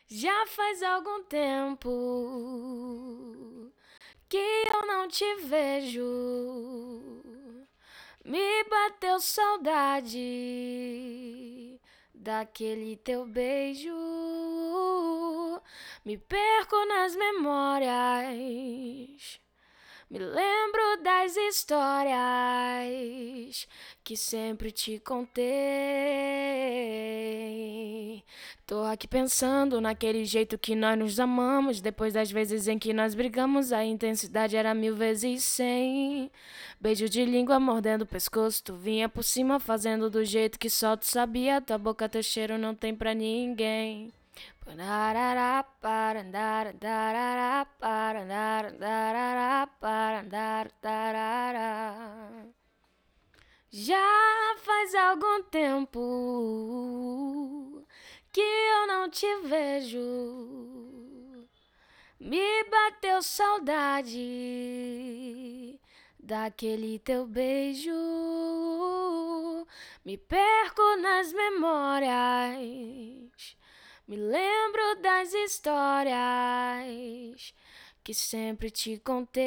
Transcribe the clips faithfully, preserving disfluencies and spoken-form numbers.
Já faz algum tempo que eu não te vejo. Me bateu saudade daquele teu beijo. Me perco nas memórias. Me lembro das histórias que sempre te contei. Tô aqui pensando naquele jeito que nós nos amamos. Depois das vezes em que nós brigamos, a intensidade era mil vezes cem. Beijo de língua mordendo o pescoço, tu vinha por cima fazendo do jeito que só tu sabia. Tua boca, teu cheiro não tem pra ninguém. Já faz algum tempo que eu não te vejo. Me bateu saudade daquele teu beijo. Me perco nas memórias. Me lembro das histórias que sempre te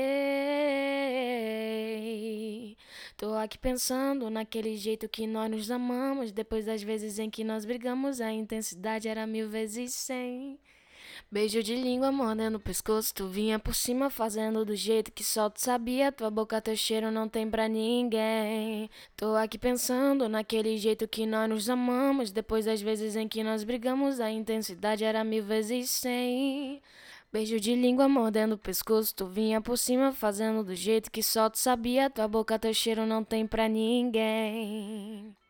contei. Tô aqui pensando naquele jeito que nós nos amamos. Depois das vezes em que nós brigamos, a intensidade era mil vezes cem. Beijo de língua mordendo o pescoço, tu vinha por cima fazendo do jeito que só tu sabia. Tua boca, teu cheiro não tem pra ninguém. Tô aqui pensando naquele jeito que nós nos amamos. Depois das vezes em que nós brigamos, a intensidade era mil vezes cem. Beijo de língua mordendo o pescoço, tu vinha por cima fazendo do jeito que só tu sabia. Tua boca, teu cheiro não tem pra ninguém.